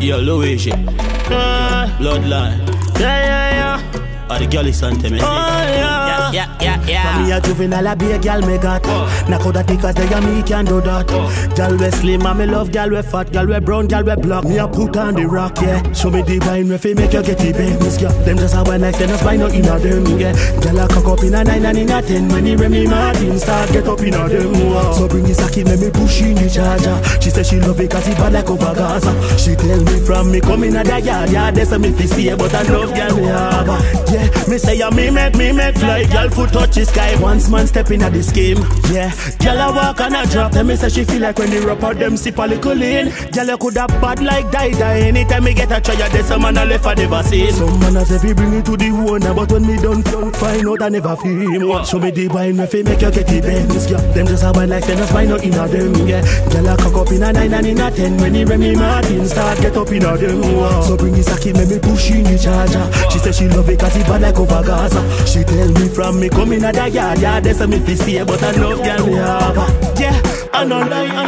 Yo, Luigi. Bloodline. Yeah. Or the girl is something, Yeah. For me a juvenile, a be a girl me got. Knock out that because they and me can do that. Girl we slim and me love girl we fat, girl we brown, girl we black. Me a put on the rock, yeah. Show me the wine we fi make you get the Benz, yeah. Them just a one night stand, us buy no inna them, yeah. Girl a cock up in a 9 and in a 10. When the Remy Martin start get up inna them, wow. So bring this a kid, let me push in the charger. She say she love it cause it bad like over Gaza. She tell me from me come inna the yard, yeah. They say me fi stay, but I love girl me have. Yeah, me say ya me make fly. Girl foot touch the sky. Once man step in at the scheme. Yeah, girl a walk and a drop. Tell me say she feel like when the rapper them sip a little lean. Girl you coulda bad like die. Anytime me get a try, there's some man a left a never seen. Some man a say fi bring it to the owner, but when me done find out I never feel him. Show me the wine me fi make you get the Benz. Yeah, them just a wine like say just find out inna them. Yeah, girl a cock up in a 9 and in a 10. When the Remy Martin start get up inna them. Wow. So bring this a kid, me push in the charger. She say she love it cause it bad like over Gaza. She tell me from me come in a the yard, yeah, they say me fi stay, but I love girl me have. Yeah, I no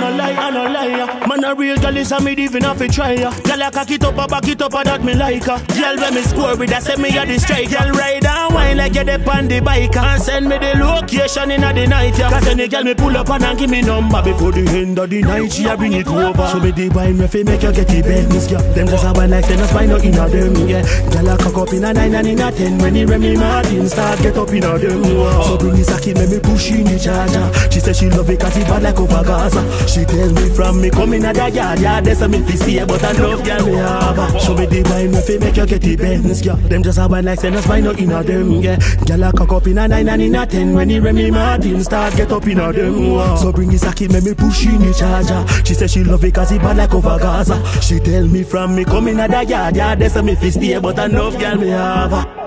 lie. Man a real girl is a me even have to try ya. Girl a cock it up, a back it up, a that me like her. Girl when me score with, I say me a the strike. Girl ride and wine like you dey on the bike and send me the location inna the night, yeah. Cause any girl me pull up and give me number before the end of the night, she a bring it over. Show me the wine me fi make you get the Benz, yeah. Them just a wine like say just find out inna them, yeah. Girl a cock up in a 9 and in a 10. When the Remy Martin start get up inna them, wow. So bring this a kid, me push in the charger. She say she love it cause it bad like over Gaza. She tell me from me come in a the yard, yeah. They say me fi stay, but I love girl me have. Show me the wine me fi make you get the Benz, yeah. Them just a wine like say just find out inna them, yeah. Girl a cock up in a 9 and in a 10. When the Remy Martin start get up inna them, wow. So bring this a kid, me push in the charger. She say she love it cause it bad like over Gaza. She tell me from me come in a the yard, yeah. They say me fi stay, but I love girl me have.